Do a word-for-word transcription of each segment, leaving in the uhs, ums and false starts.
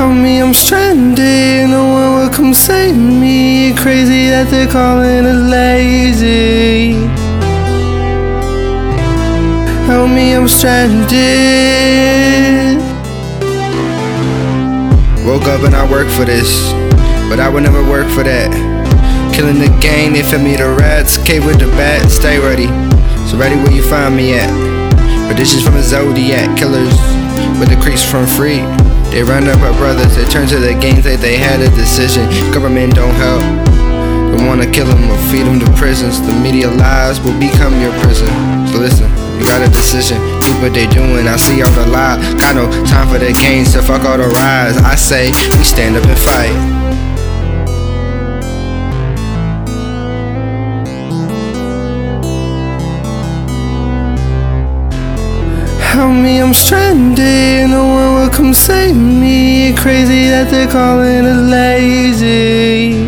Help me, I'm stranded, no one will come save me. Crazy that they're calling us lazy. Help me, I'm stranded. Woke up and I work for this, but I would never work for that. Killing the gang, they fed me the rats. Cave with the bat, stay ready. So ready where you find me at. Predictions from a zodiac, killers with the creeps from free. They run up our brothers, they turn to the gangs like they had a decision. Government don't help. They wanna kill them or feed them to prisons. The media lies will become your prison. So listen, you got a decision. Do what they doing, I see all the lie. Got no time for the games, so fuck all the rise. I say, we stand up and fight. Help me, I'm stranded, no one will come save me. Crazy that they're calling us lazy.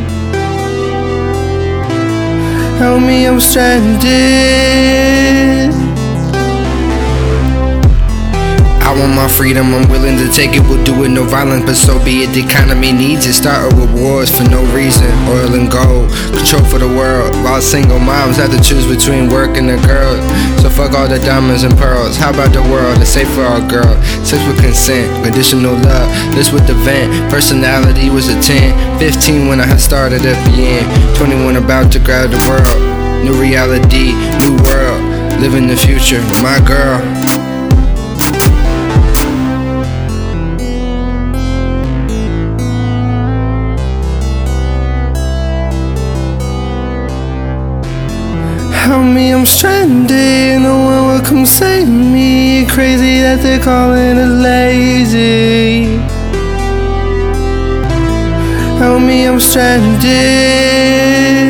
Help me, I'm stranded. I want my freedom, I'm willing to take it, we'll do it, no violence, but so be it. The economy needs it, start with wars for no reason. Oil and gold, control for the world, while single moms have to choose between work and a girl. So fuck all the diamonds and pearls, how about the world, it's safe for our girl. Sex with consent, conditional love, this with the vent. Personality was a ten, fifteen when I had started at the end, twenty-one about to grab the world. New reality, new world, live in the future, my girl. Help me, I'm stranded, no one will come save me. Crazy that they're calling us lazy. Help me, I'm stranded.